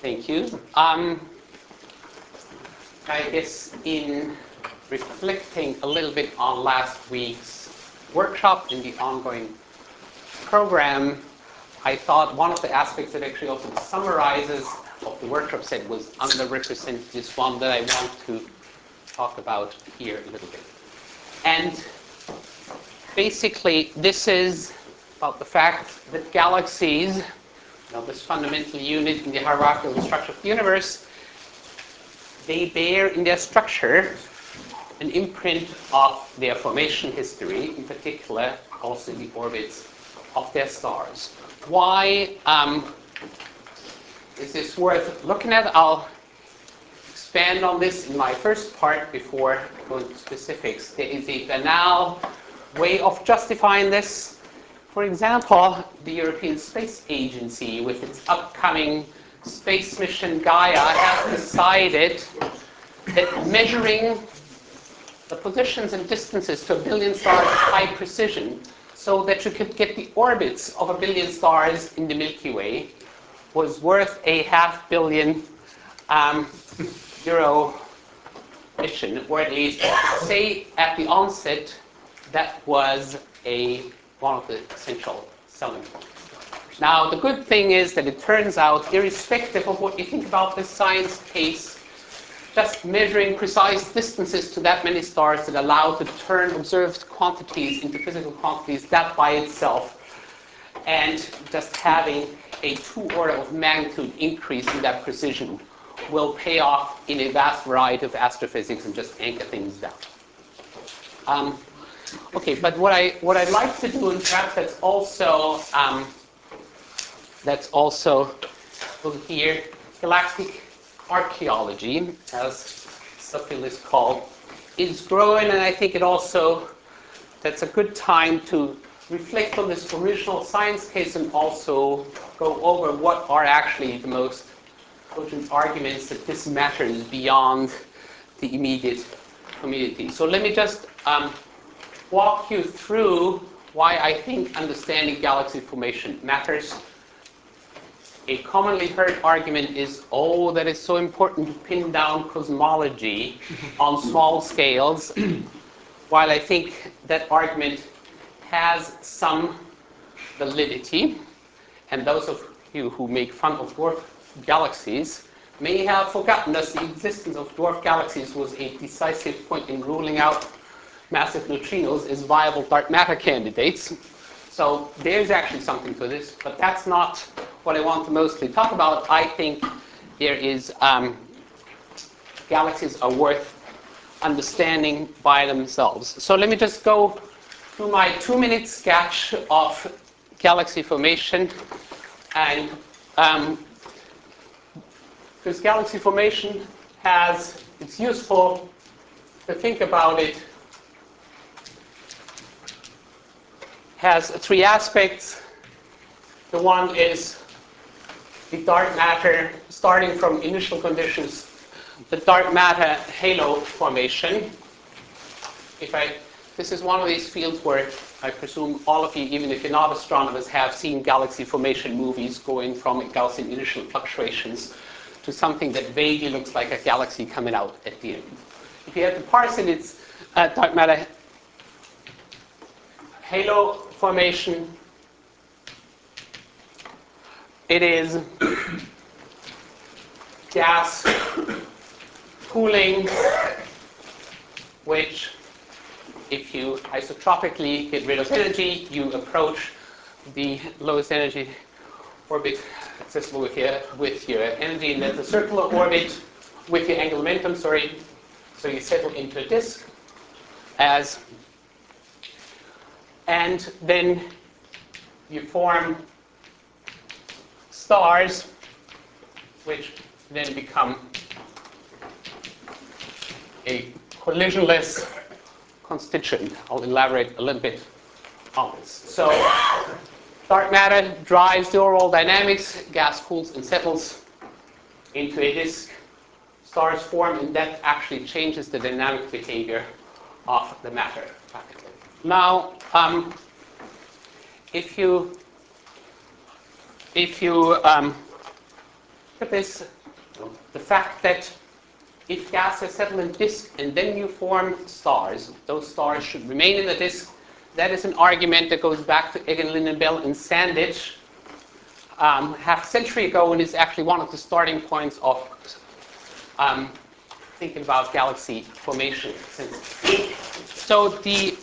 Thank you. I guess in reflecting a little bit on last week's workshop and the ongoing program, I thought one of the aspects that actually also summarizes what the workshop said was underrepresented is one that I want to talk about here a little bit. And basically, this is about the fact that galaxies, this fundamental unit in the hierarchical structure of the universe, they bear in their structure an imprint of their formation history, in particular also in the orbits of their stars. Why is this worth looking at? I'll expand on this in my first part before going to specifics. There is a banal way of justifying this. For example, the European Space Agency, with its upcoming space mission Gaia, has decided that measuring the positions and distances to 1 billion stars at high precision, so that you could get the orbits of 1 billion stars in the Milky Way, was worth a €500 million mission, or at least say at the onset that was one of the essential selling points. Now, the good thing is that it turns out, irrespective of what you think about this science case, just measuring precise distances to that many stars that allow to turn observed quantities into physical quantities, that by itself, and just having a 2 order of magnitude increase in that precision will pay off in a vast variety of astrophysics and just anchor things down. Okay, but what I'd like to do, and perhaps that's also here, galactic archaeology, as subfield is called, is growing, and I think that's a good time to reflect on this original science case and also go over what are actually the most cogent arguments that this matters beyond the immediate community. So let me just walk you through why I think understanding galaxy formation matters. A commonly heard argument is, that is so important to pin down cosmology on small scales. While I think that argument has some validity, and those of you who make fun of dwarf galaxies may have forgotten that the existence of dwarf galaxies was a decisive point in ruling out massive neutrinos as viable dark matter candidates. So there's actually something to this, but that's not what I want to mostly talk about. I think there is galaxies are worth understanding by themselves. So let me just go through my 2-minute sketch of galaxy formation, and because galaxy formation it's useful to think about it, has 3 aspects. The one is the dark matter, starting from initial conditions, the dark matter halo formation. This is one of these fields where I presume all of you, even if you're not astronomers, have seen galaxy formation movies going from Gaussian initial fluctuations to something that vaguely looks like a galaxy coming out at the end. If you have to parse it, it's dark matter halo formation. It is gas cooling, which, if you isotropically get rid of energy, you approach the lowest energy orbit accessible with your energy, and that's a circular orbit with your angular momentum, so you settle into a disk and then you form stars, which then become a collisionless constituent. I'll elaborate a little bit on this. So dark matter drives the overall dynamics. Gas cools and settles into a disk. Stars form, and that actually changes the dynamic behavior of the matter rapidly. Now, if you at this, the fact that if gas has settled in disk and then you form stars, those stars should remain in the disk. That is an argument that goes back to Egan Lindenbell and Sandage half a century ago, and is actually one of the starting points of thinking about galaxy formation. So the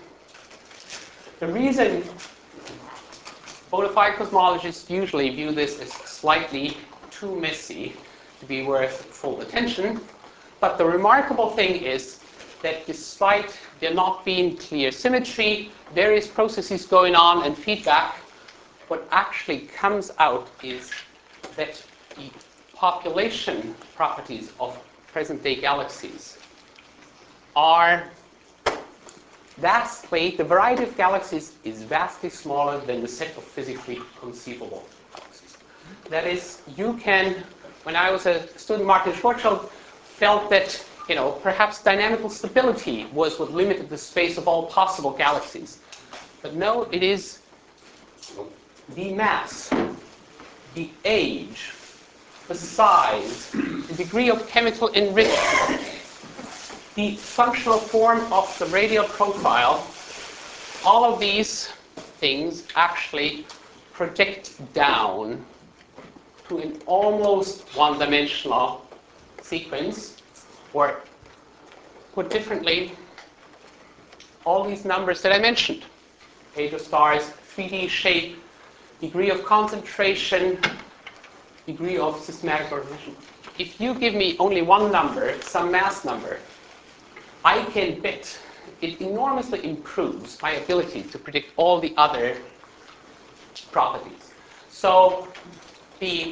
reason bona fide cosmologists usually view this as slightly too messy to be worth full attention, but the remarkable thing is that despite there not being clear symmetry, various processes going on and feedback, what actually comes out is that the population properties of present-day galaxies are vastly, the variety of galaxies is vastly smaller than the set of physically conceivable galaxies. That is, you can, when I was a student, Martin Schwarzschild felt that, perhaps dynamical stability was what limited the space of all possible galaxies. But no, it is the mass, the age, the size, the degree of chemical enrichment, the functional form of the radial profile, all of these things actually project down to an almost one-dimensional sequence, or put differently, all these numbers that I mentioned, age of stars, 3D shape, degree of concentration, degree of systematic organization. If you give me only one number, some mass number, I can bet it enormously improves my ability to predict all the other properties. So the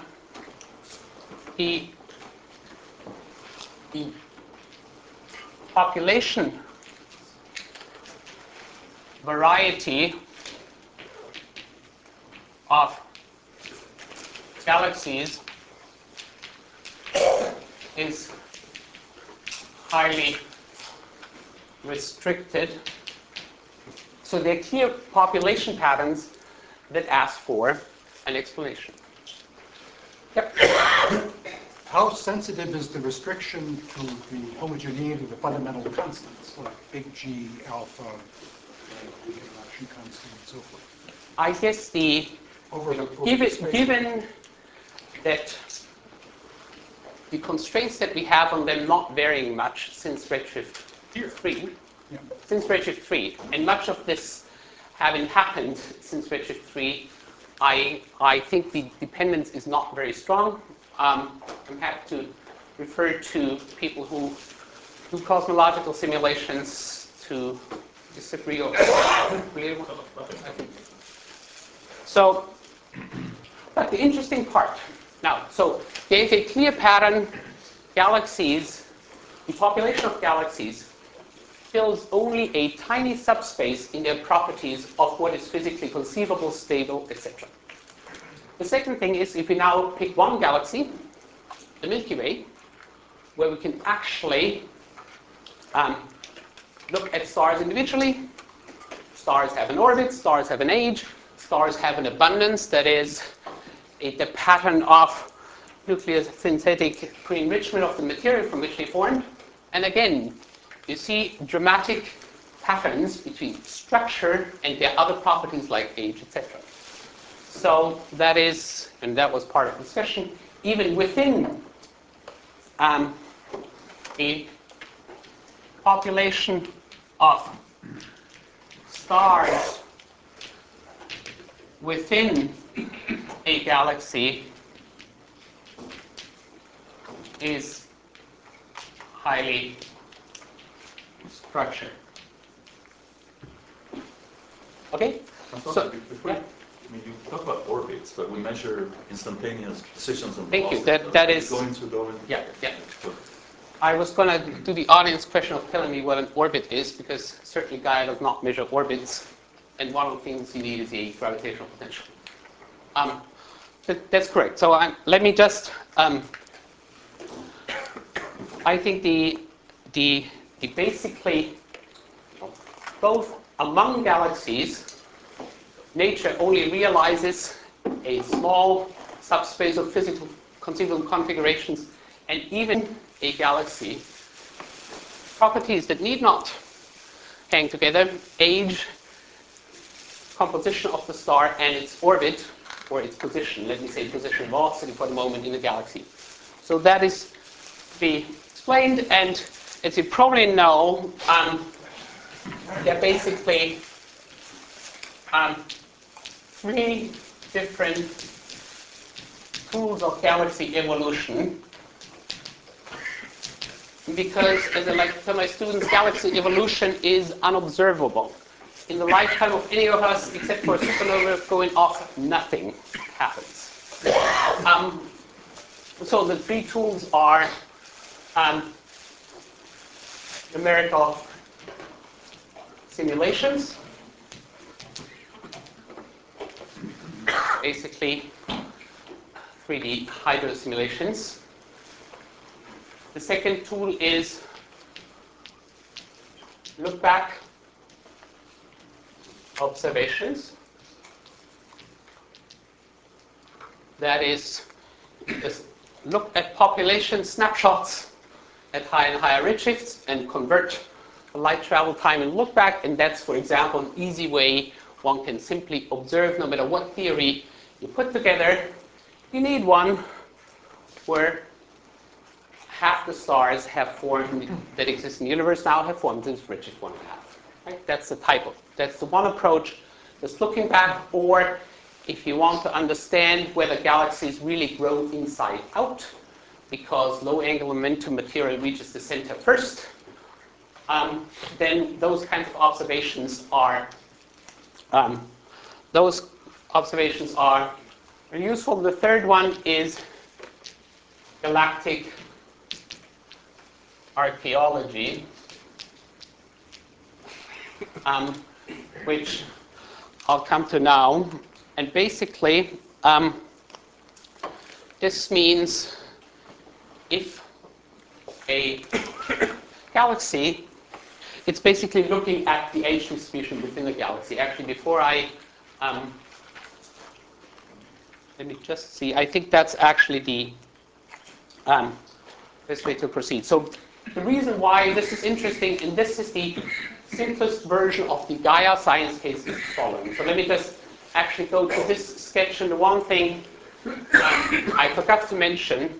population variety of galaxies is highly restricted. So there are clear population patterns that ask for an explanation. Yep. How sensitive is the restriction to the homogeneity of the fundamental constants, like big G, alpha, interaction constant, and so forth? I guess given that the constraints that we have on them not varying much since Redshift 3, and much of this having happened since Redshift 3, I think the dependence is not very strong. I'm happy to refer to people who do cosmological simulations to disagree or agree. So, but the interesting part, now, so there is a clear pattern. Galaxies, the population of galaxies fills only a tiny subspace in their properties of what is physically conceivable, stable, etc. The second thing is, if we now pick one galaxy, the Milky Way, where we can actually look at stars individually. Stars have an orbit, stars have an age, stars have an abundance, that is, the pattern of nucleosynthetic pre-enrichment of the material from which they formed. And again, you see dramatic patterns between structure and their other properties like age, etc. So that is, and that was part of the discussion, even within a population of stars within a galaxy is highly structured. Okay? So, yeah. I mean, you talk about orbits, but we measure instantaneous positions and Thank you. velocities. That is going to go in. Yeah. I was going to do the audience question of telling me what an orbit is, because certainly Gaia does not measure orbits, and one of the things you need is a gravitational potential. That's correct. So let me just. I think the basically both among galaxies, nature only realizes a small subspace of conceivable configurations, and even a galaxy, properties that need not hang together: age, composition of the star, and its orbit, or its position. Let me say position velocity for the moment in the galaxy. So that is to be explained, and as you probably know, there are basically three different tools of galaxy evolution. Because, as I like to tell my students, galaxy evolution is unobservable. In the lifetime of any of us, except for a supernova going off, nothing happens. So the three tools are numerical simulations, basically 3D hydro simulations. The second tool is look back observations. That is, just look at population snapshots at higher and higher redshifts and convert the light travel time and look back. And that's, for example, an easy way one can simply observe no matter what theory you put together. You need one where half the stars have formed that exist in the universe now have formed since redshift 1.5. Right? That's the one approach that's looking back, or if you want to understand whether galaxies really grow inside out, because low angular momentum material reaches the center first, then those kinds of observations are useful. The third one is galactic archaeology, which I'll come to now. And basically, this means if a galaxy, it's basically looking at the age distribution within the galaxy. Actually, before I, let me just see, I think that's actually the best way to proceed. So the reason why this is interesting, and this is the simplest version of the Gaia science case, is the following. So let me just actually go to this sketch. And the one thing I forgot to mention,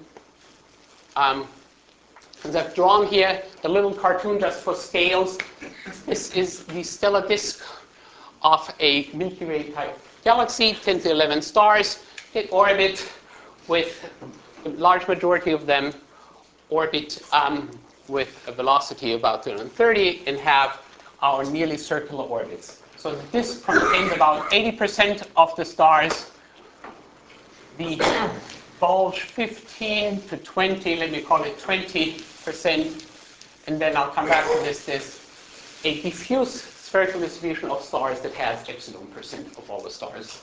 is I've drawn here the little cartoon just for scales. This is the stellar disk of a Milky Way type galaxy, 10 to 11 stars. They orbit with a large majority of them orbit with a velocity of about 230 and have our nearly circular orbits. So the disk contains about 80% of the stars. The bulge 15 to 20, let me call it 20%, and then I'll come back to this. There's a diffuse spherical distribution of stars that has epsilon% of all the stars.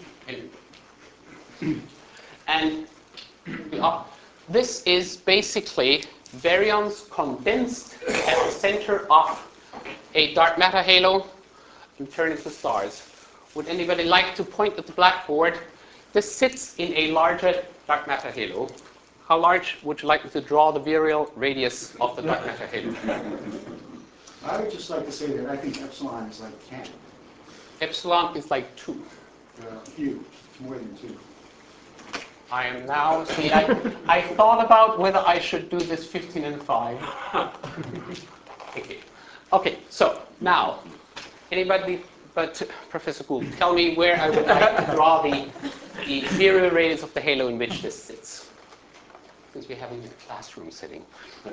And this is basically baryons condensed at the center of a dark matter halo and turned into stars. Would anybody like to point at the blackboard? This sits in a larger dark matter halo. How large would you like me to draw the virial radius of the dark matter halo? I would just like to say that I think epsilon is like 10. Epsilon is like 2. Huge, more than 2. I am now, see, I thought about whether I should do this 15 and 5. Okay, so now, anybody but Professor Gould, tell me where I would like to draw the virial radius of the halo in which this sits. Since we're having a classroom setting.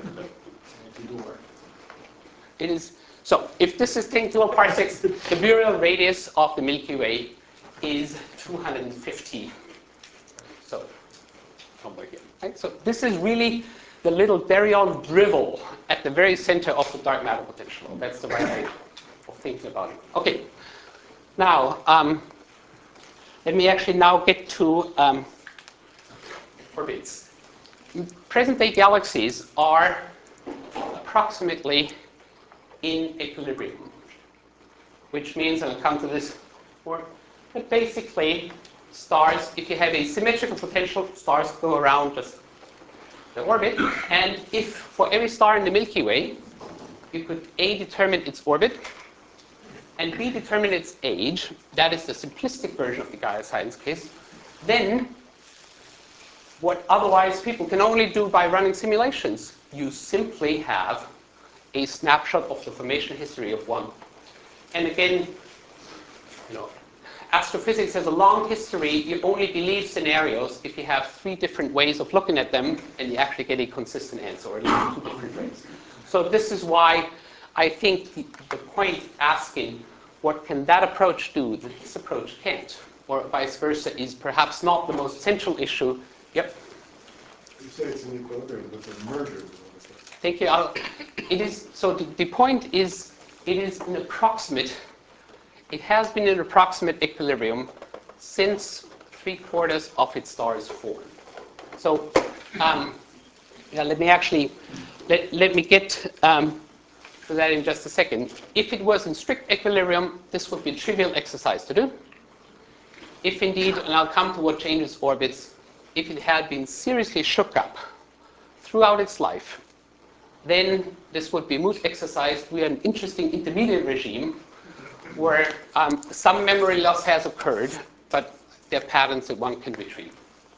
It is, so if this is 10 kiloparsecs, the virial radius of the Milky Way is 250. So, somewhere here. Right? So this is really the little baryon dribble at the very center of the dark matter potential. That's the right way of thinking about it. Okay. Now, let me actually now get to orbits. Present-day galaxies are approximately in equilibrium, which means, and I'll come to this more, that basically stars, if you have a symmetrical potential, stars go around just the orbit. And if for every star in the Milky Way, you could A, determine its orbit, and B, determine its age, that is the simplistic version of the Gaia science case, then what otherwise people can only do by running simulations, you simply have a snapshot of the formation history of one. And again, astrophysics has a long history. You only believe scenarios if you have 3 different ways of looking at them and you actually get a consistent answer, or at least 2 different ways. So this is why I think the point asking, what can that approach do that this approach can't, or vice versa, is perhaps not the most central issue. Yep. You say it's an equilibrium, but there's merger. Thank you. It is, so the point is, it is an approximate, it has been an approximate equilibrium since 3/4 of its stars formed. So let me actually, let me get to that in just a second. If it was in strict equilibrium, this would be a trivial exercise to do. If indeed, and I'll come to what changes orbits, if it had been seriously shook up throughout its life, then this would be a moot exercise. We are an interesting intermediate regime where some memory loss has occurred, but there are patterns that one can retrieve.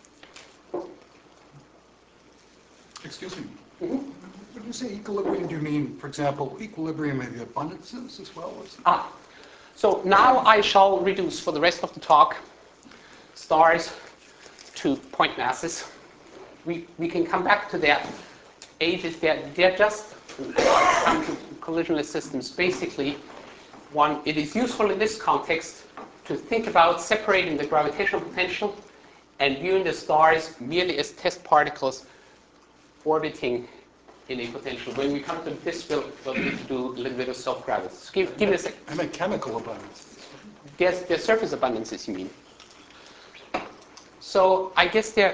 Excuse me. When you say equilibrium, do you mean, for example, equilibrium of the abundances as well? So now I shall reduce for the rest of the talk stars to point masses. We can come back to that. Ages, they're just come to collisionless systems. Basically, it is useful in this context to think about separating the gravitational potential and viewing the stars merely as test particles orbiting in a potential. When we come to this, we'll need to do a little bit of self-gravity. So give me a second. I meant chemical abundance. Yes, they're surface abundances, you mean. So I guess they're,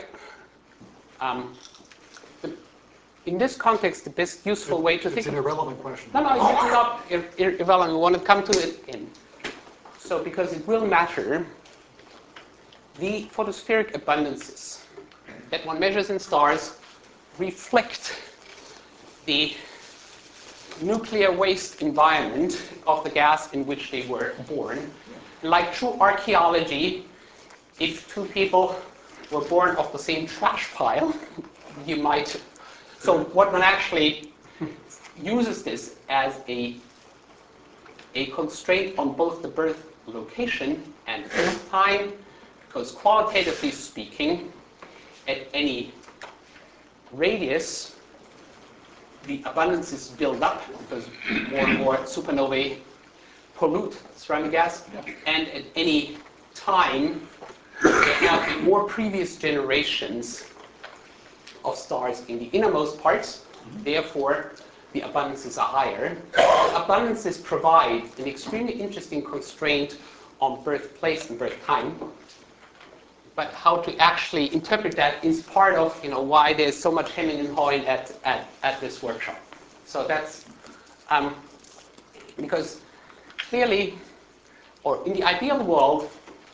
in this context, the best useful way to think. It's an irrelevant question. No, it's not irrelevant. We want to come to it again. So because it will matter, the photospheric abundances that one measures in stars reflect the nuclear waste environment of the gas in which they were born. Like true archaeology, if 2 people were born off the same trash pile, you might. So what one actually uses this as a constraint on both the birth location and birth time, because qualitatively speaking, at any radius, the abundances build up because more and more supernovae pollute surrounding gas, and at any time, they have more previous generations of stars in the innermost parts. Therefore, the abundances are higher. Abundances provide an extremely interesting constraint on birthplace and birth time. But how to actually interpret that is part of why there's so much hemming and hawing at this workshop. So that's because clearly, or in the ideal world,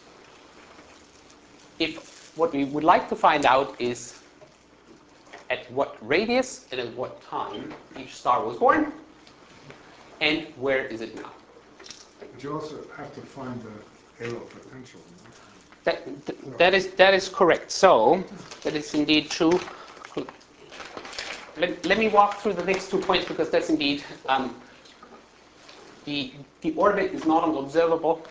if what we would like to find out is at what radius and at what time each star was born, and where is it now. But you also have to find the halo potential. That is correct. So that is indeed true. Let me walk through the next 2 points because that's indeed the orbit is not unobservable.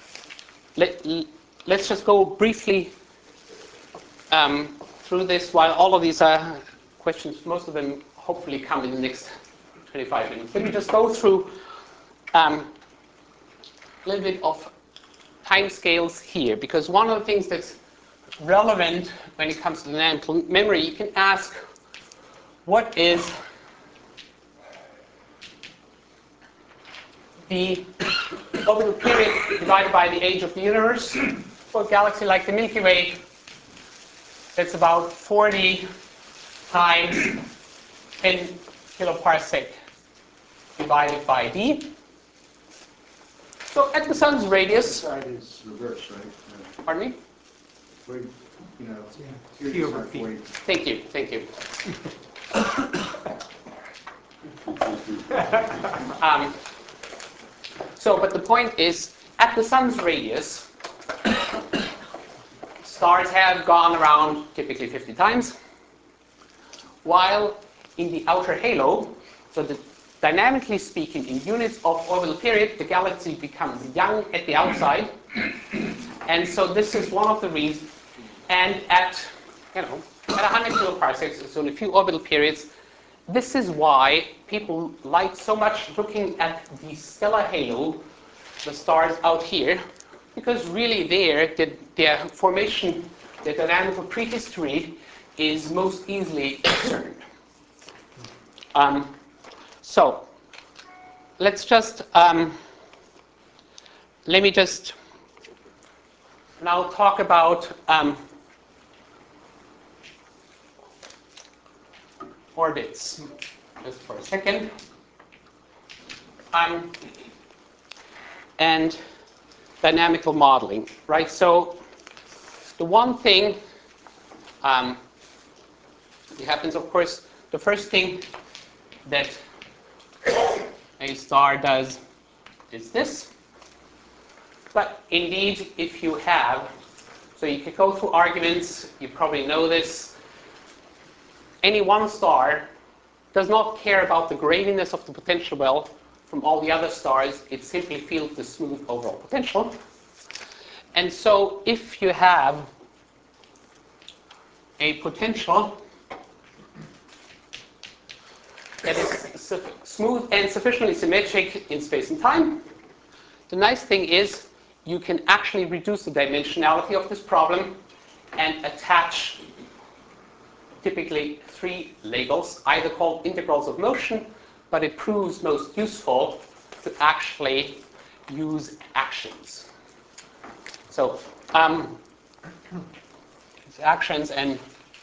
Let's just go briefly through this while all of these questions, most of them hopefully come in the next 25 minutes. Let me just go through a little bit of timescales here, because one of the things that's relevant when it comes to dynamical memory, you can ask, what is the orbital period divided by the age of the universe? For a galaxy like the Milky Way, that's about 40 times 10 kiloparsec divided by d. So at the sun's radius. This side is reversed, right? Pardon me? But, you know, Key here's over our P. point. Thank you, thank you. Um, but the point is, at the sun's radius, stars have gone around typically 50 times, while in the outer halo, so dynamically speaking, in units of orbital period, the galaxy becomes young at the outside, and so this is one of the reasons. And at 100 kiloparsecs, so in a few orbital periods, this is why people like so much looking at the stellar halo, the stars out here, because really there, their formation, their dynamical prehistory is most easily discerned. So let's just, let me just now talk about orbits just for a second. And dynamical modeling, right? So the one thing that happens, of course, the first thing that a star does is this. But indeed, if you have, so you could go through arguments, you probably know this. Any one star does not care about the graininess of the potential well from all the other stars. It simply feels the smooth overall potential. And so if you have a potential that is smooth and sufficiently symmetric in space and time, the nice thing is you can actually reduce the dimensionality of this problem and attach typically 3 labels, either called integrals of motion, but it proves most useful to actually use actions. So actions, and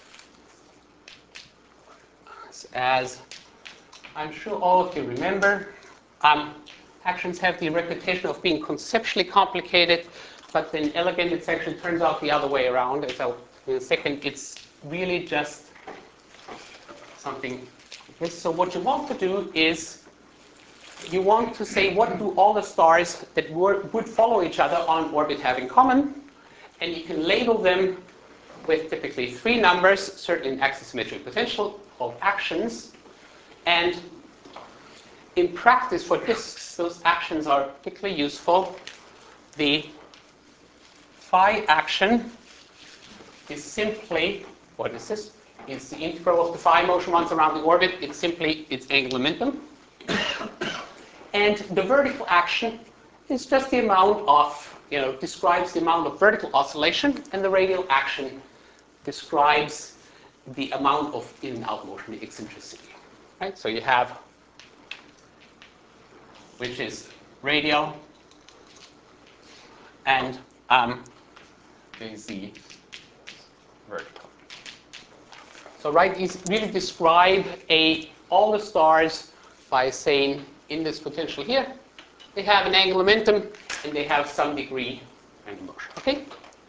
as I'm sure all of you remember, actions have the reputation of being conceptually complicated, but then elegant. It actually turns out the other way around. And so in a second, it's really just something like this. So what you want to do is you want to say, what do all the stars that would follow each other on orbit have in common? And you can label them with typically 3 numbers, certain axisymmetric potential of actions. And in practice for disks, those actions are particularly useful. The phi action is simply, what is this? It's the integral of the phi motion once around the orbit. It's simply its angular momentum. And the vertical action is just the amount of, describes the amount of vertical oscillation, and the radial action describes the amount of in and out motion, the eccentricity. Right? So you have, which is radial, and is the vertical. So these really describe all the stars by saying, in this potential here, they have an angular momentum and they have some degree of angular motion. Okay?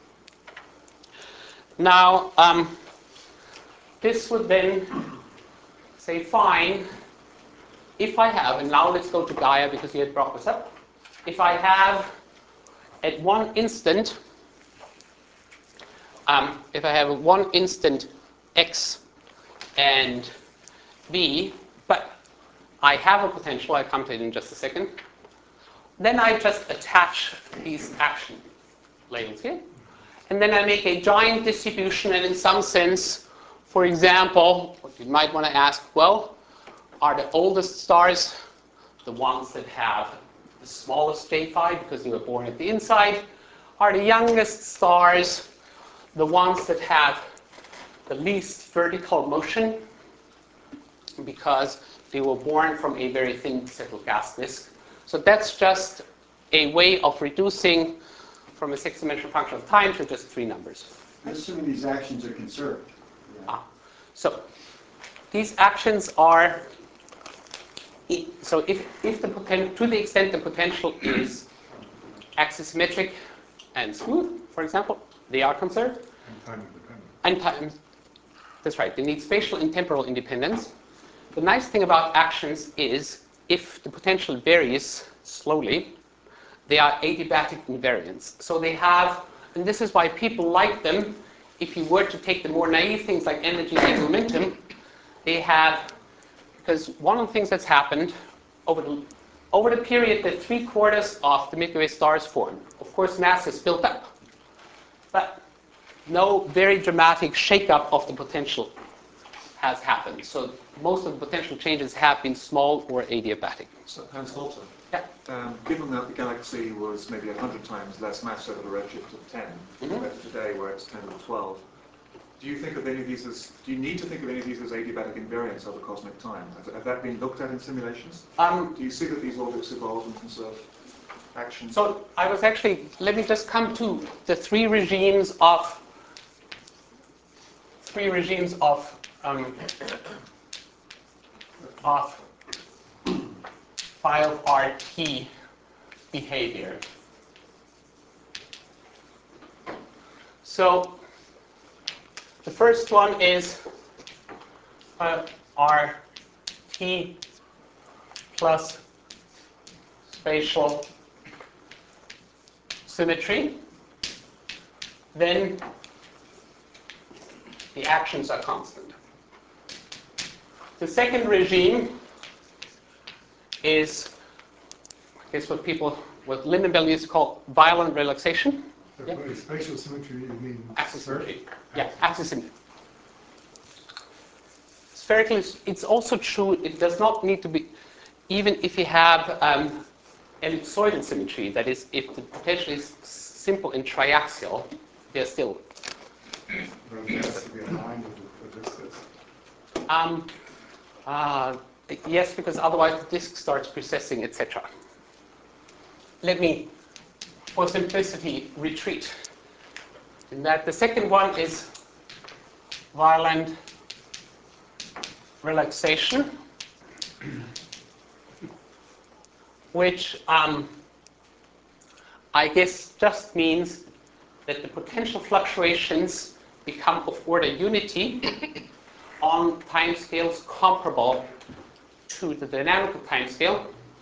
Now, this would then say, fine, if I have, and now let's go to Gaia because you had brought this up. If I have at one instant, if I have one instant x and v, but I have a potential, I'll come to it in just a second, then I just attach these action labels here. And then I make a giant distribution, and in some sense, for example, what you might want to ask, well, are the oldest stars the ones that have the smallest J phi because they were born at the inside? Are the youngest stars the ones that have the least vertical motion because they were born from a very thin settled gas disk? So that's just a way of reducing from a 6-dimensional function of time to just 3 numbers. I'm assuming these actions are conserved. Yeah. So these actions are, so if the to the extent the potential is axisymmetric and smooth, for example, they are conserved. And time independent. And time. That's right. They need spatial and temporal independence. The nice thing about actions is if the potential varies slowly, they are adiabatic invariants. So they have, and this is why people like them. If you were to take the more naive things like energy and momentum, they have, because one of the things that's happened over the period that 3/4 of the Milky Way stars formed, of course mass is built up, but no very dramatic shakeup of the potential has happened. So most of the potential changes have been small or adiabatic. So, Hans Holzer, Yeah. given that the galaxy was maybe 100 times less mass over the redshift of 10 compared to today, where it's 10 to the 12, do you think of any of these as, do you need to think of any of these as adiabatic invariants over cosmic time? Has that been looked at in simulations? Do you see that these orbits evolve and conserve action? So I was actually, let me just come to the three regimes of phi of RT behavior. So the first one is RT plus spatial symmetry. Then the actions are constant. The second regime is, I guess, what people with Lindenberg used to call violent relaxation. So by spatial symmetry, you mean Axis symmetry. Yeah, axis symmetry. Spherically, it's also true, it does not need to be, even if you have ellipsoidal symmetry, that is, if the potential is simple and triaxial, they're still. It has to be aligned with the distance. Yes, because otherwise the disk starts precessing, etc. Let me, for simplicity, retreat. In that the second one is violent relaxation, which I guess just means that the potential fluctuations become of order unity on timescales comparable to the dynamical timescale.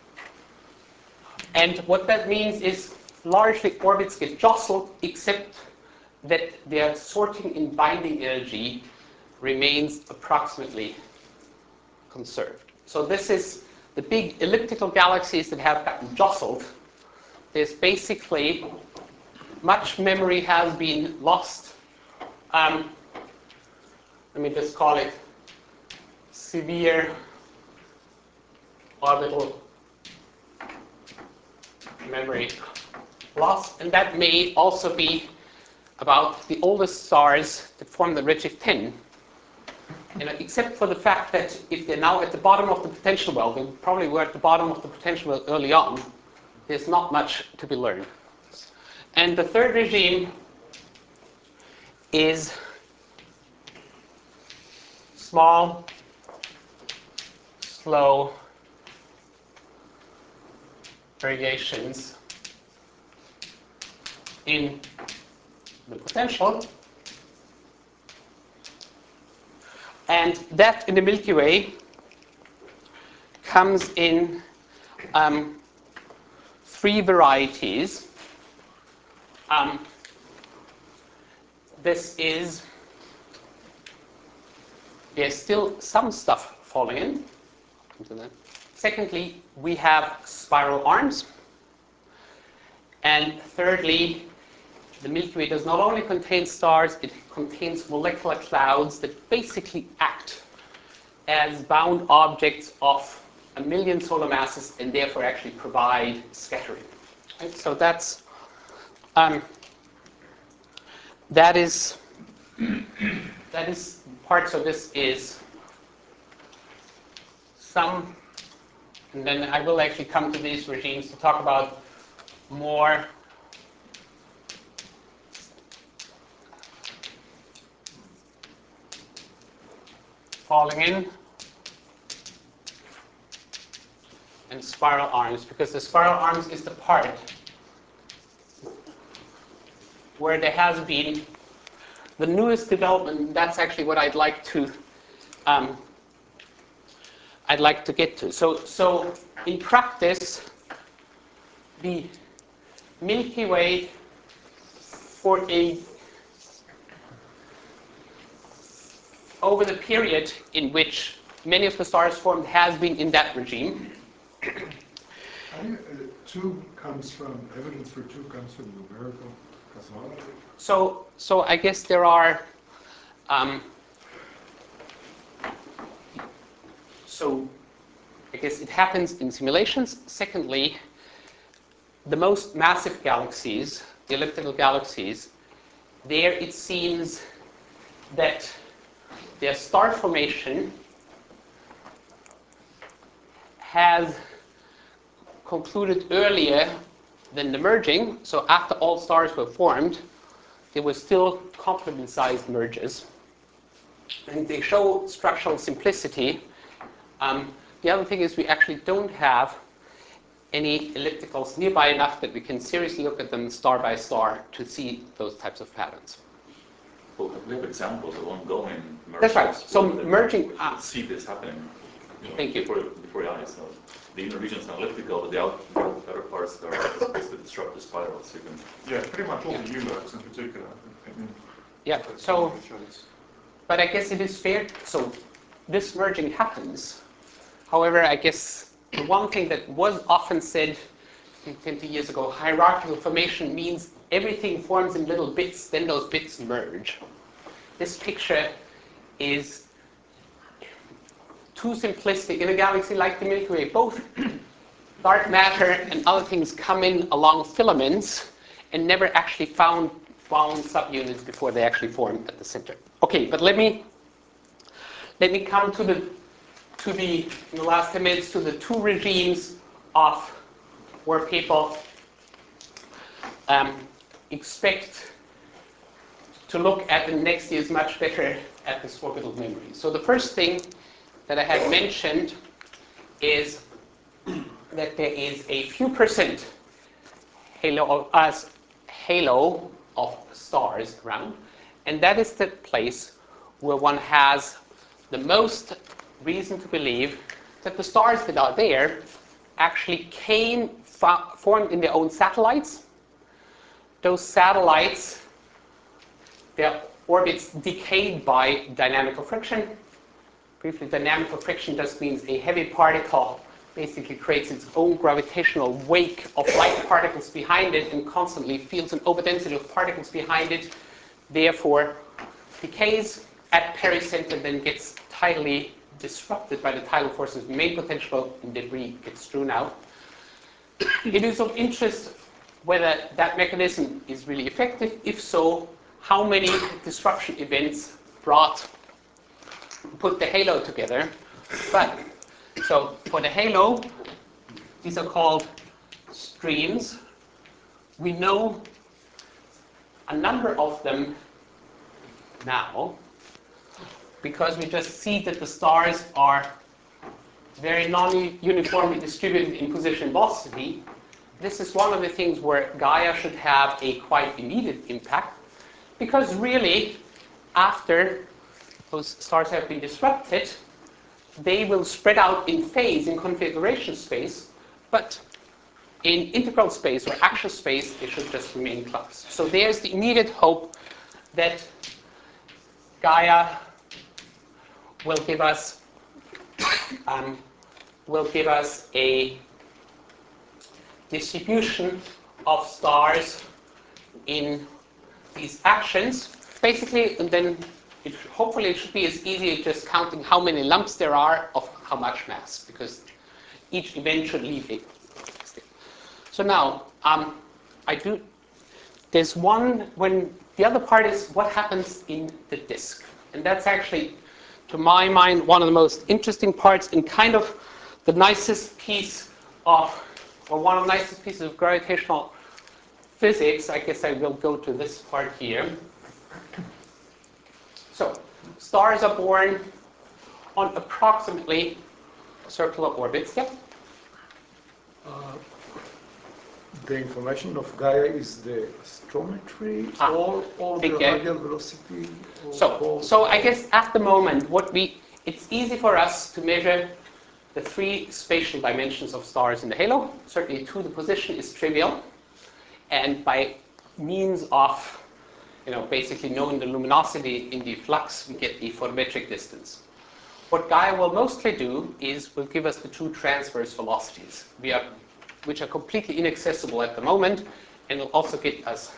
And what that means is largely orbits get jostled, except that their sorting in binding energy remains approximately conserved. So this is the big elliptical galaxies that have gotten jostled. There's basically much memory has been lost. Let me just call it severe orbital memory loss, and that may also be about the oldest stars that form the redshift 10. Except for the fact that if they're now at the bottom of the potential well, they probably were at the bottom of the potential well early on, there's not much to be learned. And the third regime is small, slow variations in the potential. And that in the Milky Way comes in three varieties. There's still some stuff falling in. Secondly, we have spiral arms. And thirdly, the Milky Way does not only contain stars, it contains molecular clouds that basically act as bound objects of 1 million solar masses and therefore actually provide scattering. Right? So that is parts of this is some, and then I will actually come to these regimes to talk about more falling in and spiral arms, because the spiral arms is the part where there has been the newest development. That's actually what I'd like to get to. So in practice, the Milky Way over the period in which many of the stars formed has been in that regime. Evidence for two comes from numerical cosmology. So I guess there are, so I guess it happens in simulations. Secondly, the most massive galaxies, the elliptical galaxies, there it seems that their star formation has concluded earlier than the merging. So after all stars were formed, there were still complement-sized mergers. And they show structural simplicity. The other thing is we actually don't have any ellipticals nearby enough that we can seriously look at them star by star to see those types of patterns. Well, we have examples of ongoing mergers. That's right. So where merging. see this happening. Thank you. Before your eyes. So the inner region is elliptical, but the outer parts are supposed to disrupt the spiral. So you can. Yeah, pretty much all the U-lobes in particular. Yeah. So, but I guess it is fair. So this merging happens. However, I guess the one thing that was often said 20 years ago, hierarchical formation means everything forms in little bits, then those bits merge. This picture is too simplistic. In a galaxy like the Milky Way, both dark matter and other things come in along filaments and never actually found subunits before they actually form at the center. Okay, but let me come to the in the last 10 minutes to the two regimes of where people expect to look at the next year's much better at this orbital memory. So the first thing that I had mentioned is that there is a few percent halo of stars around, and that is the place where one has the most reason to believe that the stars that are there actually formed in their own satellites. Those satellites, their orbits decayed by dynamical friction. Briefly, dynamical friction just means a heavy particle basically creates its own gravitational wake of light particles behind it and constantly feels an overdensity of particles behind it, therefore decays at pericenter, then gets tidally disrupted by the tidal forces, main potential, and debris gets strewn out. It is of interest whether that mechanism is really effective. If so, how many disruption events put the halo together. But so for the halo, these are called streams. We know a number of them now because we just see that the stars are very non-uniformly distributed in position velocity. This is one of the things where Gaia should have a quite immediate impact, because really, after those stars have been disrupted, they will spread out in phase, in configuration space, but in integral space or action space, they should just remain close. So there's the immediate hope that Gaia will give us a distribution of stars in these actions, basically, and then hopefully it should be as easy as just counting how many lumps there are of how much mass, because each event should leave a. So now, there's one, when the other part is what happens in the disk. And that's actually, to my mind, one of the most interesting parts and kind of the nicest piece of, or one of the nicest pieces of gravitational physics. I guess I will go to this part here. So, stars are born on approximately circular orbits. Yep. the information of Gaia is the astrometry Ah, or the okay. radial velocity? Or So I guess at the moment, it's easy for us to measure the 3 spatial dimensions of stars in the halo. Certainly 2, the position is trivial. And by means of, basically knowing the luminosity in the flux, we get the photometric distance. What Gaia will mostly do is will give us the 2 transverse velocities, which are completely inaccessible at the moment, and will also get us,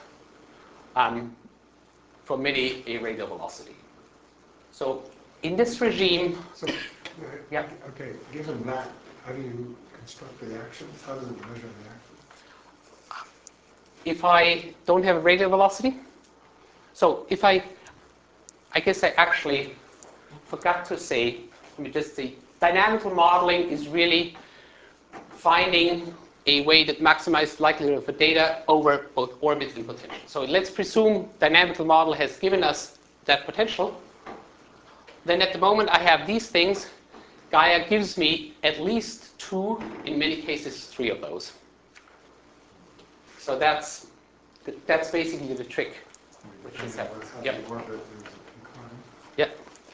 for many, a radial velocity. So in this regime, So, yeah. okay, given that, how do you construct the actions? How does it measure the actions? If I don't have a radial velocity, so if I guess I actually forgot to say, let me just say, dynamical modeling is really finding a way that maximizes likelihood of data over both orbit and potential. So let's presume dynamical model has given us that potential. Then at the moment I have these things. Gaia gives me at least 2, in many cases 3 of those. So that's basically the trick. Which is that. Yep. Yep.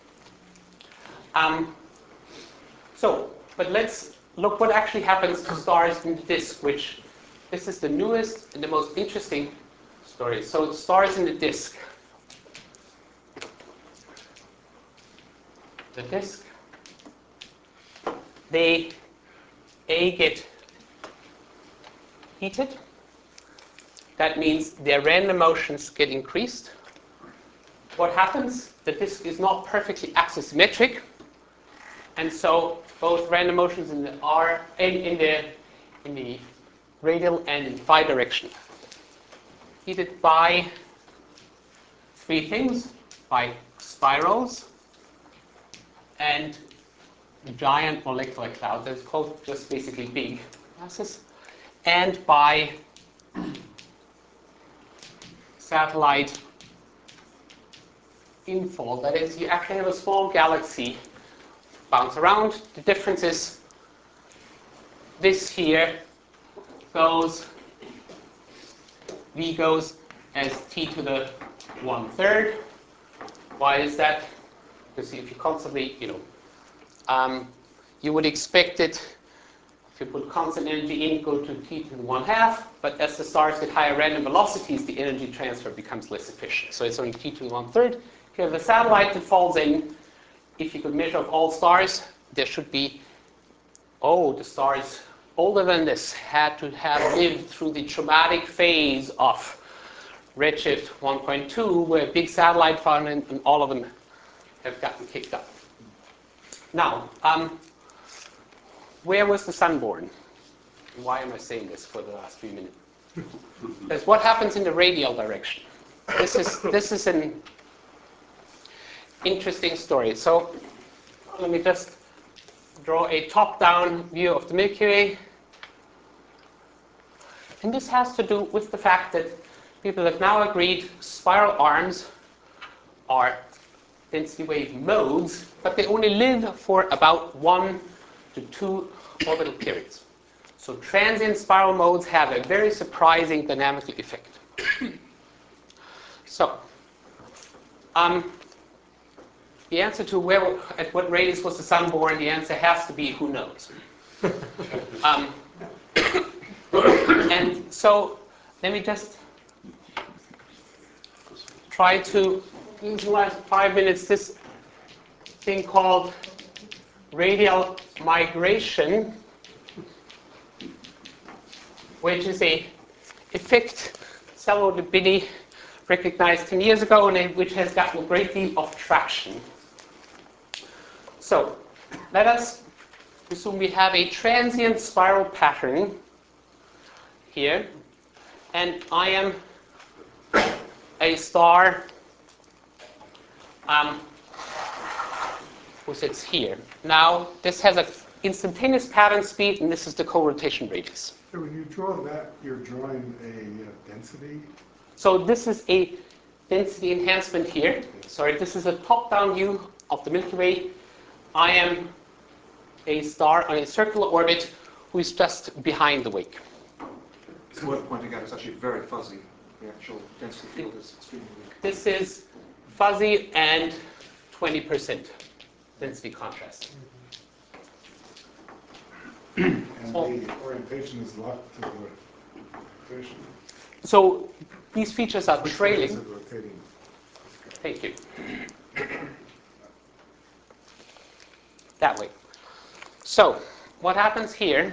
But let's look what actually happens to stars in the disk, which this is the newest and the most interesting story. So stars in the disk. The disk, they get heated. That means their random motions get increased. What happens? The disk is not perfectly axisymmetric, and so both random motions in the in the radial and in phi direction, heated by 3 things: by spirals and giant molecular clouds. That's called just basically big masses, and by satellite infall. That is, you actually have a small galaxy bounce around. The difference is this here goes, V goes as t to the 1/3. Why is that? Because if you constantly, you would expect it, if you put constant energy in, go to t to the 1/2, but as the stars get higher random velocities, the energy transfer becomes less efficient. So it's only t to the 1/3. If you have a satellite that falls in, if you could measure of all stars, there should be, the stars older than this had to have lived through the traumatic phase of redshift 1.2, where a big satellite found in, and all of them have gotten kicked up. Now, where was the sun born? Why am I saying this for the last 3 minutes? Because what happens in the radial direction? This is an interesting story. So let me just draw a top-down view of the Milky Way. And this has to do with the fact that people have now agreed spiral arms are density wave modes, but they only live for about 1 to 2 orbital periods. So transient spiral modes have a very surprising dynamical effect. So, the answer to at what radius was the sun born, the answer has to be who knows. And so, let me just try to, in the last 5 minutes, this thing called radial migration, which is a effect Salvador Bini recognized 10 years ago, and which has gotten a great deal of traction. So, let us assume we have a transient spiral pattern here, and I am a star who sits here. Now, this has an instantaneous pattern speed, and this is the co-rotation radius. So when you draw that, you're drawing a density? So this is a density enhancement here. Sorry, this is a top-down view of the Milky Way. I am a star on a circular orbit who is just behind the wake. So worth pointing out it's actually very fuzzy. The actual density field is extremely weak. This is fuzzy and 20% density contrast. And the orientation is locked to the rotation. So these features are Which way is trailing. it rotating? Thank you. That way. So what happens here?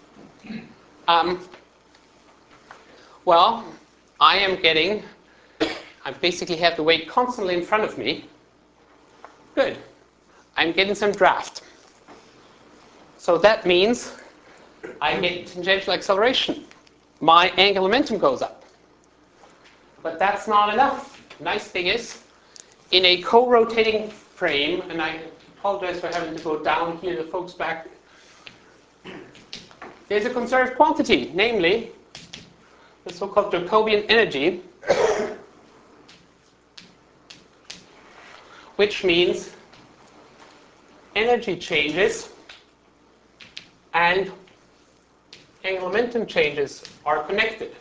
Well, I basically have the weight constantly in front of me. Good. I'm getting some draft. So that means I get tangential acceleration. My angular momentum goes up. But that's not enough. Nice thing is, in a co-rotating frame, and I apologize for having to go down here, the folks back, there's a conserved quantity, namely the so-called Jacobian energy, which means energy changes and angular momentum changes are connected.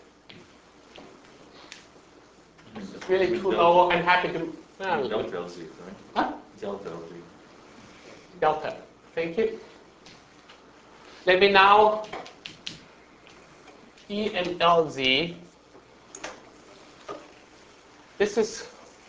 It's really too low. I'm happy to. Delta LZ, right? Huh? Delta LZ. Delta. Thank you. Let me now E and LZ. This is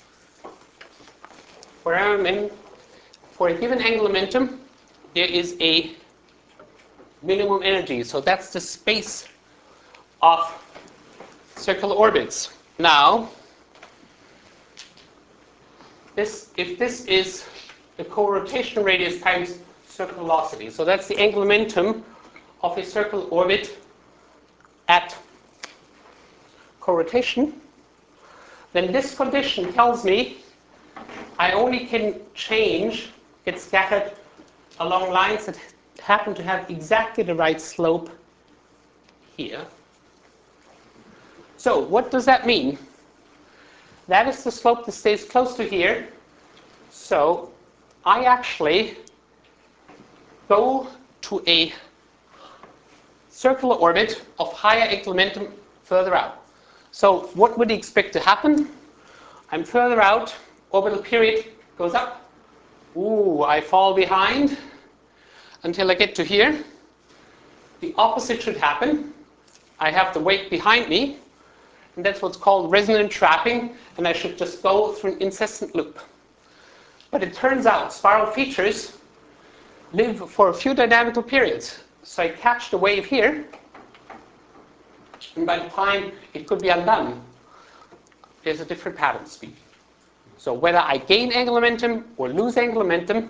where I'm in. For a given angular momentum, there is a minimum energy. So that's the space of circular orbits. Now, if this is the co-rotation radius times circular velocity, so that's the angular momentum of a circular orbit at co-rotation, then this condition tells me I only can get scattered along lines that happen to have exactly the right slope here. So what does that mean? That is the slope that stays close to here. So I actually go to a circular orbit of higher angular momentum further out. So what would you expect to happen? I'm further out, orbital period goes up. Ooh, I fall behind until I get to here. The opposite should happen. I have the weight behind me, and that's what's called resonant trapping, and I should just go through an incessant loop. But it turns out spiral features live for a few dynamical periods. So I catch the wave here, and by the time it could be undone, there's a different pattern speed. So whether I gain angular momentum or lose angular momentum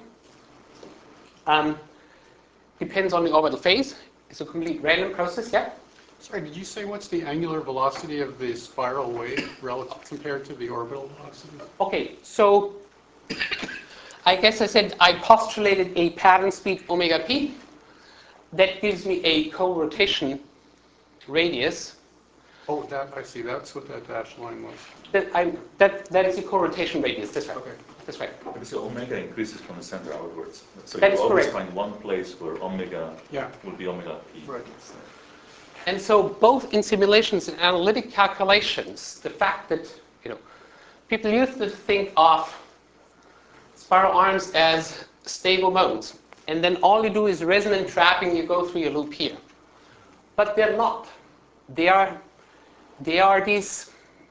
depends on the orbital phase. It's a complete random process, yeah? Sorry, did you say what's the angular velocity of the spiral wave relative compared to the orbital velocity? Okay, so I guess I said I postulated a pattern speed omega p. That gives me a co-rotation radius. Oh, that I see. That's what that dashed line was. That is the co-rotation radius. That's right. Okay. That's right. Because the omega increases from the center outwards. So That you is always correct. find one place where omega Yeah. will be omega p. Right. And so both in simulations and analytic calculations, the fact that people used to think of spiral arms as stable modes, and then all you do is resonant trapping. You go through your loop here, but they're not. They are these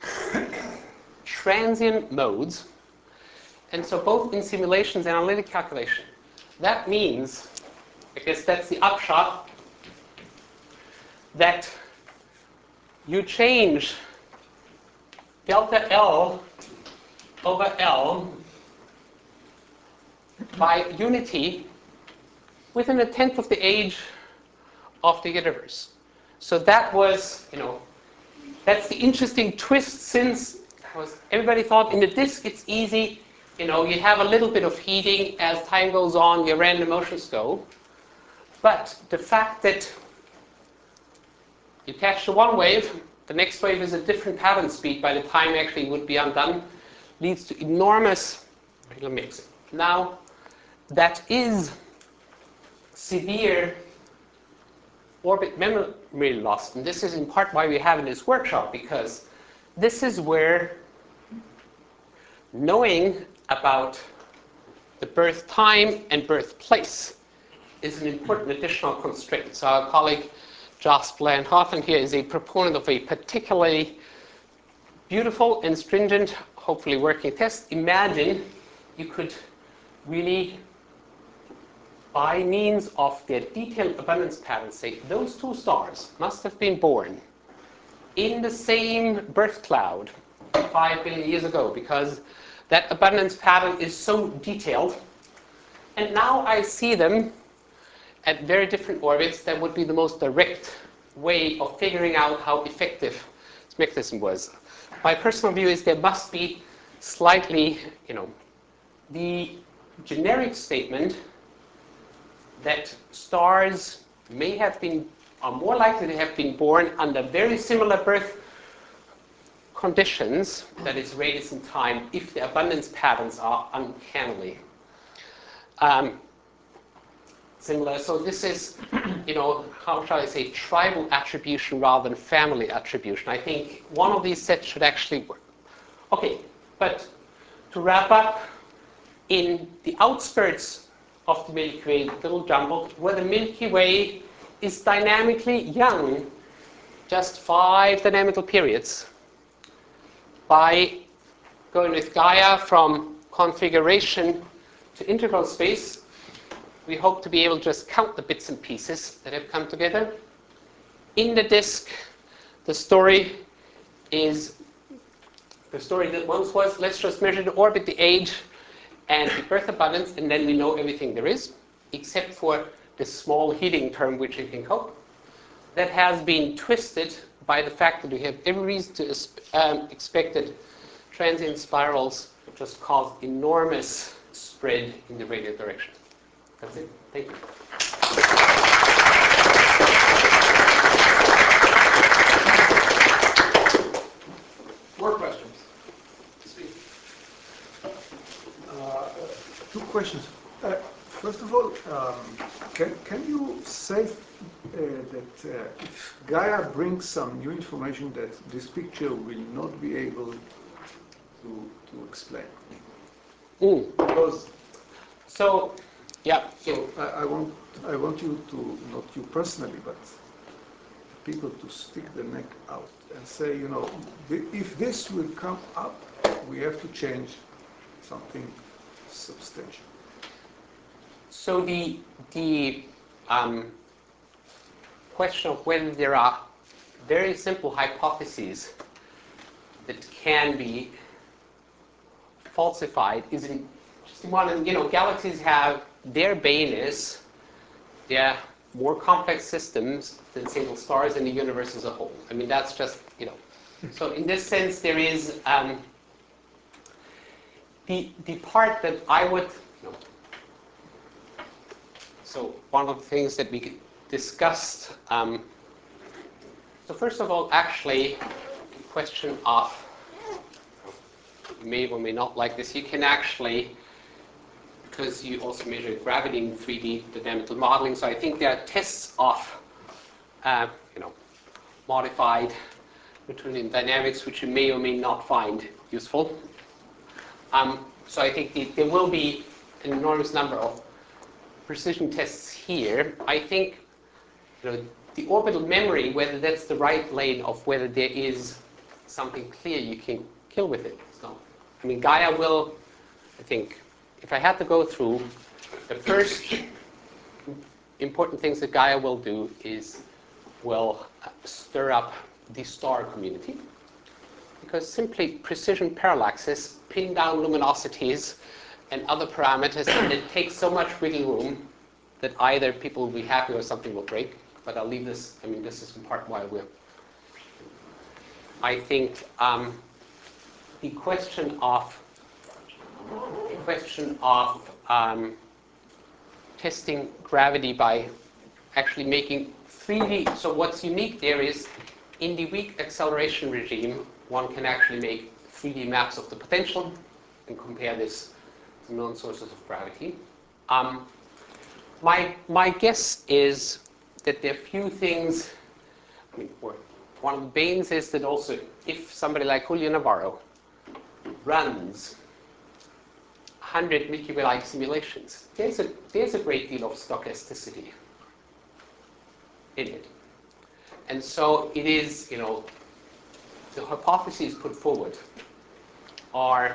transient modes, and so both in simulations and analytic calculation. That means, I guess that's the upshot, that you change delta L over L by unity within a tenth of the age of the universe. So that was, that's the interesting twist, since everybody thought in the disk it's easy, you have a little bit of heating as time goes on, your random motions go. But the fact that you catch the one wave, the next wave is a different pattern speed by the time actually it would be undone, leads to enormous angular mix. Now, that is severe orbit memory loss. And this is in part why we have in this workshop, because this is where knowing about the birth time and birthplace is an important additional constraint. So our colleague Jos Van Hoffen here is a proponent of a particularly beautiful and stringent, hopefully working test. Imagine you could really, by means of their detailed abundance pattern, say those two stars must have been born in the same birth cloud 5 billion years ago, because that abundance pattern is so detailed. And now I see them at very different orbits. That would be the most direct way of figuring out how effective this mechanism was. My personal view is there must be slightly, the generic statement that stars are more likely to have been born under very similar birth conditions, that is radius and time, if the abundance patterns are uncannily similar. So this is, how shall I say, tribal attribution rather than family attribution. I think one of these sets should actually work. Okay, but to wrap up, in the outskirts of the Milky Way, little jumbled, where the Milky Way is dynamically young, just 5 dynamical periods, by going with Gaia from configuration to integral space, we hope to be able to just count the bits and pieces that have come together. In the disk, the story that once was, let's just measure the orbit, the age, and the birth abundance, and then we know everything there is, except for the small heating term, which you can cope. That has been twisted by the fact that we have every reason to expect that transient spirals just cause enormous spread in the radial direction. That's it. Thank you. More questions? Two questions. First of all, can you say that if Gaia brings some new information that this picture will not be able to explain? Because So I want you to, not you personally, but people to stick the neck out and say, if this will come up, we have to change something substantial. So the question of whether there are very simple hypotheses that can be falsified is an interesting one. And galaxies have their bane is they're more complex systems than single stars in the universe as a whole. I mean, that's just So in this sense, there is the part that I would. So one of the things that we discussed. So first of all, actually, the question of, you may or may not like this, you can actually, because you also measure gravity in 3D dynamical modeling, so I think there are tests of, modified Newtonian dynamics which you may or may not find useful. So I think there will be an enormous number of precision tests here. I think the orbital memory, whether that's the right lane of whether there is something clear you can kill with it. So, I mean, Gaia will, I think, if I had to go through, the first important things that Gaia will do is will stir up the star community. Because simply precision parallaxes pin down luminosities and other parameters, and it takes so much wiggle room that either people will be happy or something will break. But I'll leave this, this is in part why I think the question of testing gravity by actually making 3D. So what's unique there is in the weak acceleration regime, one can actually make 3D maps of the potential and compare this to known sources of gravity. My guess is that there are few things, I mean, one of the banes is that also if somebody like Julio Navarro runs 100 Milky Way-like simulations, there's a great deal of stochasticity in it. And so it is, the hypotheses put forward are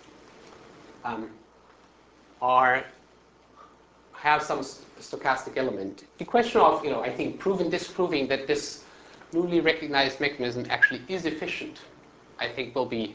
have some stochastic element. The question of, I think, disproving that this newly recognized mechanism actually is efficient, I think will be,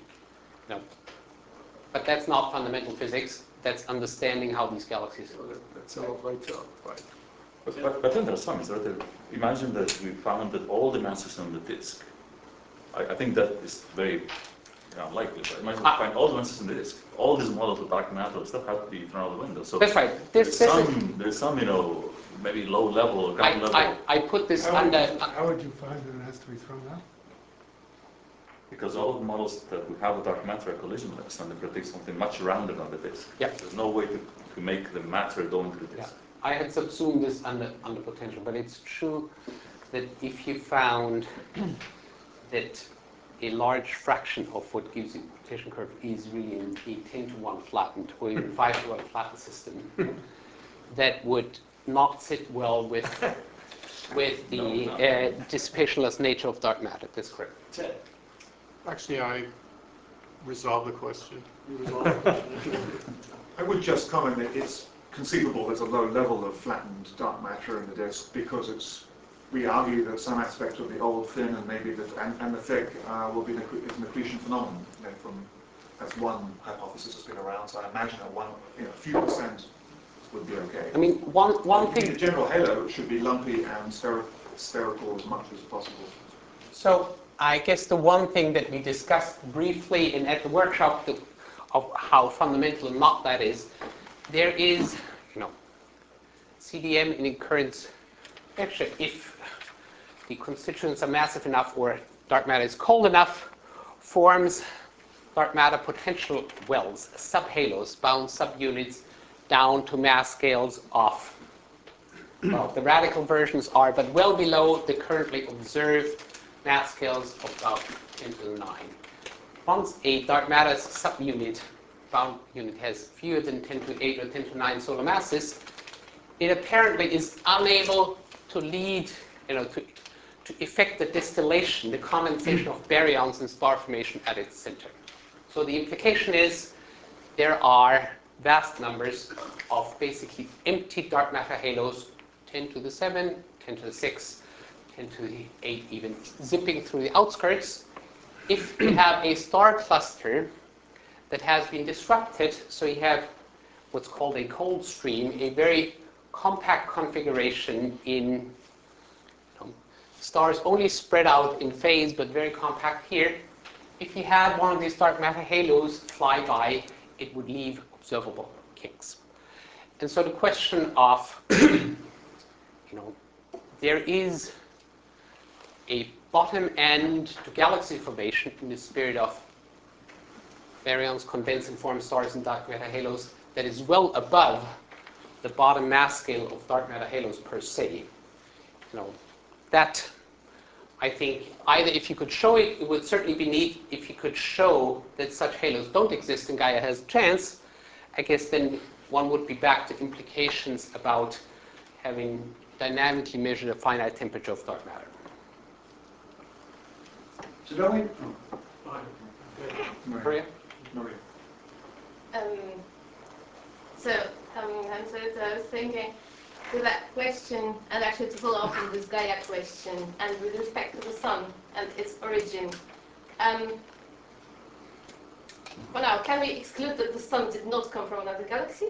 but that's not fundamental physics. That's understanding how these galaxies. That's all right. Right. But then there's some, sort of, imagine that we found that all the masses on the disk, I think that is very unlikely, but imagine we find all the masses in the disk. All these models of dark matter stuff have to be thrown out the window. So that's right. There's some, maybe low level or ground level. I put this under. How would you find that it has to be thrown out? Because all of the models that we have with dark matter are collisionless, and they predict something much rounder on the disk. Yeah. There's no way to make the matter go into the disk. Yeah. I had subsumed this under potential, but it's true that if you found that a large fraction of what gives you the rotation curve is really in a 10-to-1 flattened or even 5-to-1 flattened system, that would not sit well with the dissipationless nature of dark matter. That's correct. Actually, I resolved the question. I would just comment that it's conceivable there's a low level of flattened dark matter in the disk because we argue that some aspect of the old thin and maybe and the thick will be an accretion phenomenon. That's one hypothesis that's been around. So I imagine that a few percent would be okay. I mean, one thing. The general halo should be lumpy and spherical as much as possible. So I guess the one thing that we discussed briefly at the workshop of how fundamental and not that is, there is, CDM in occurrence. Actually, if the constituents are massive enough or dark matter is cold enough, forms dark matter potential wells, subhalos, bound subunits down to mass scales of, the radical versions are, but well below the currently observed mass scales of about 10 to the 9. Once a dark matter subunit, bound unit, has fewer than 10 to 8 or 10 to 9 solar masses, it apparently is unable to lead, to effect the distillation, the condensation of baryons and star formation at its center. So the implication is there are vast numbers of basically empty dark matter halos, 10 to the 7, 10 to the 6, 10 to the 8 even, zipping through the outskirts. If you have a star cluster that has been disrupted, so you have what's called a cold stream, a very compact configuration in stars only spread out in phase, but very compact here. If you had one of these dark matter halos fly by, it would leave observable kinks. And so the question of, there is a bottom end to galaxy formation in the spirit of baryons condensing form stars and dark matter halos that is well above the bottom mass scale of dark matter halos per se. That, I think, either if you could show it, it would certainly be neat if you could show that such halos don't exist and Gaia has a chance. I guess then one would be back to implications about having dynamically measured a finite temperature of dark matter. Sidoni? Maria? Maria. So, coming on to it, I was thinking to that question, and actually to follow up on this Gaia question, and with respect to the sun and its origin. Well, now, can we exclude that the sun did not come from another galaxy?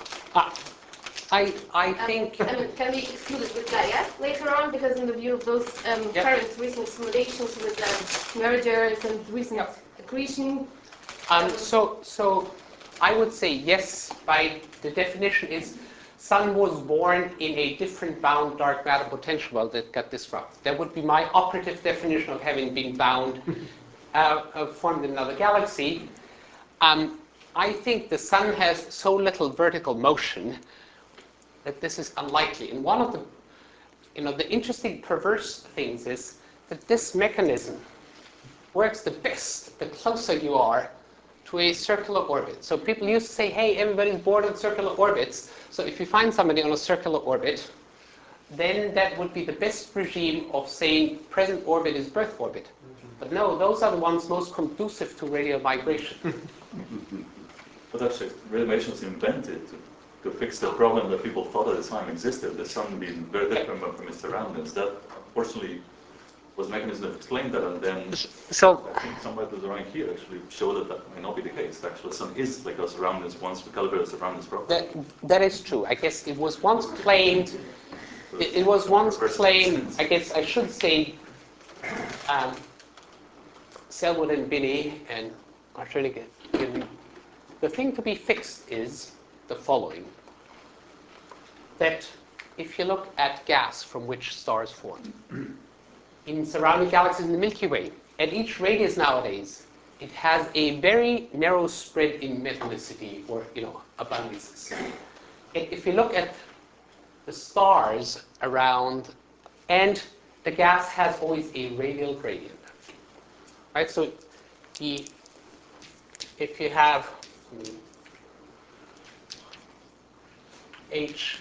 I think... can we exclude it with Gaia later on? Because in the view of those current recent simulations with mergers and recent accretion... So I would say yes, by the definition is sun was born in a different bound dark matter potential world that got disrupted. That would be my operative definition of having been bound, formed in another galaxy. I think the sun has so little vertical motion that this is unlikely. And one of the the interesting perverse things is that this mechanism works the best the closer you are to a circular orbit. So people used to say, hey, everybody's bored on circular orbits. So if you find somebody on a circular orbit, then that would be the best regime of saying present orbit is birth orbit. But no, those are the ones most conducive to radial migration. But actually, radiation was invented to fix the problem that people thought at the time existed, the sun being very different from its surroundings. That, unfortunately, was a mechanism that explained that, and then So I think some writers around here actually show that that may not be the case. Actually, the sun is like our surroundings once we calibrate the surroundings properly. that is true. I guess it was once claimed, I guess I should say, Selwood and Binney and Archernig, the thing to be fixed is the following. That if you look at gas from which stars form, in surrounding galaxies in the Milky Way, at each radius nowadays, it has a very narrow spread in metallicity or abundances. If you look at the stars around, and the gas has always a radial gradient, right? So if you have H,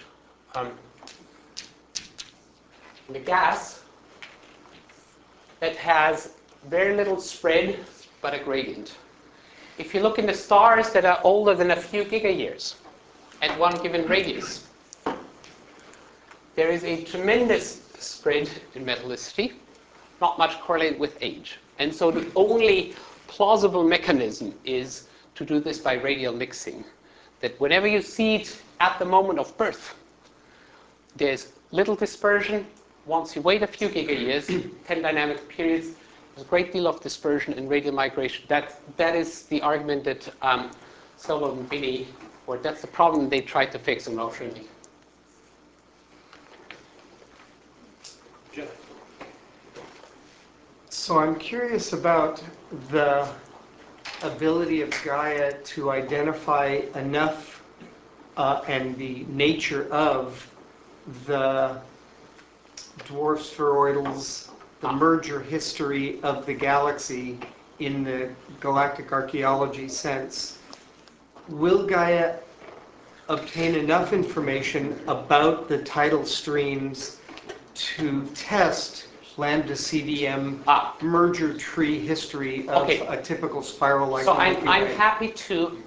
the gas that has very little spread but a gradient. If you look in the stars that are older than a few gigayears at one given radius, there is a tremendous spread in metallicity, not much correlated with age. And so the only plausible mechanism is to do this by radial mixing. That whenever you see it at the moment of birth, there's little dispersion. Once you wait a few gigayears, 10 dynamic periods, there's a great deal of dispersion and radial migration. That is the argument that Selwood and Binney, or that's the problem they tried to fix in Archernig. So I'm curious about the ability of Gaia to identify enough and the nature of the dwarf spheroidals, the merger history of the galaxy in the galactic archaeology sense. Will Gaia obtain enough information about the tidal streams to test lambda CDM merger tree history of a typical spiral like so the Milky I'm Way? happy to.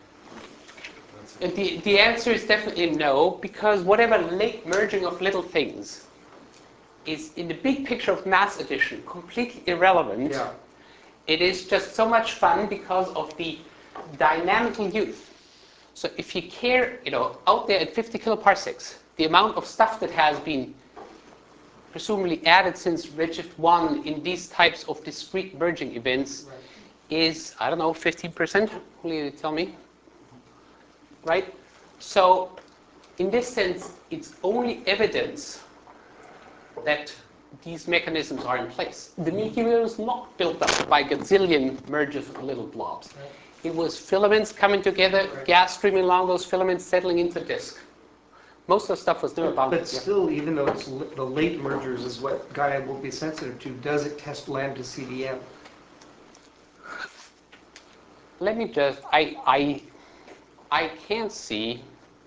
The answer is definitely no, because whatever late merging of little things is, in the big picture of mass addition, completely irrelevant. Yeah. It is just so much fun because of the dynamical youth. So if you care, out there at 50 kiloparsecs, the amount of stuff that has been presumably added since redshift 1 in these types of discrete merging events is, I don't know, 15%? Will you tell me? Right? So in this sense, it's only evidence that these mechanisms are in place. The Milky Way was not built up by gazillion mergers of little blobs. It was filaments coming together, gas streaming along those filaments, settling into disk. Most of the stuff was never bound. But still, even though it's the late mergers is what Gaia will be sensitive to, does it test lambda CDM? Let me just, I can't see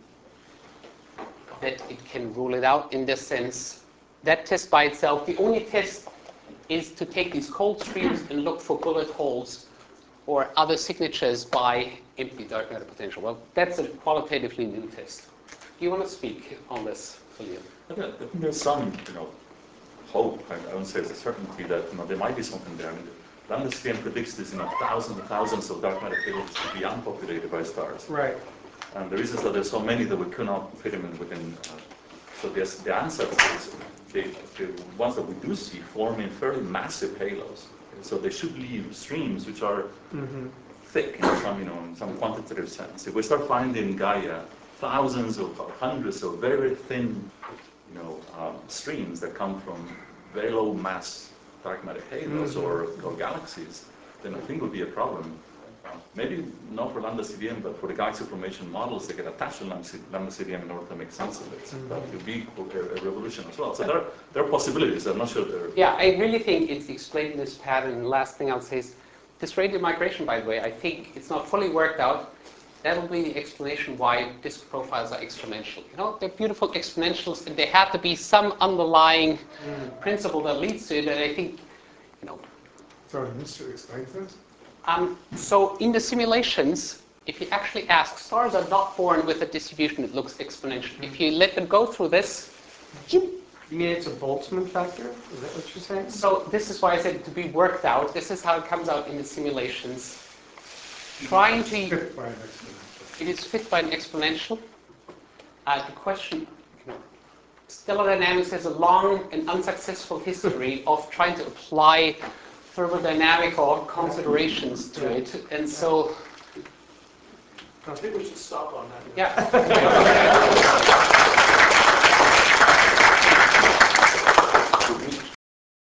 that it can rule it out in this sense. That test by itself, the only test is to take these cold streams and look for bullet holes or other signatures by empty dark matter potential. Well, that's a qualitatively new test. Do you want to speak on this, Philip? I think there's some, hope. I wouldn't say it's a certainty that there might be something there. I mean, lambda CDM predicts this, thousands and thousands of dark matter halos to be unpopulated by stars. Right. And the reason is that there's so many that we could not fit them in within. So the answer is the ones that we do see form in fairly massive halos. So they should leave streams which are thick in some quantitative sense. If we start finding Gaia thousands or hundreds of very thin, streams that come from very low mass dark matter halos or galaxies, then I think it would be a problem. maybe not for lambda CDM, but for the galaxy formation models, they get attached to lambda CDM in order to make sense of it. So that would be a revolution as well. So there are possibilities. I'm not sure they're... Yeah, I really think it's explained in this pattern. And the last thing I'll say is, this radial migration, by the way, I think it's not fully worked out. That'll be the explanation why disk profiles are exponential. You know, they're beautiful exponentials, and there have to be some underlying principle that leads to it. And I think, you know. Sorry, Mr. explain this. So in the simulations, if you actually ask, stars are not born with a distribution that looks exponential. If you let them go through this, You mean it's a Boltzmann factor? Is that what you're saying? so this is why I said to be worked out. This is how it comes out in the simulations. Trying to... Fit by an exponential. It is fit by an exponential. The question, you know, stellar dynamics has a long and unsuccessful history of trying to apply thermodynamical considerations to it, and so... I think we should stop on that. Yeah.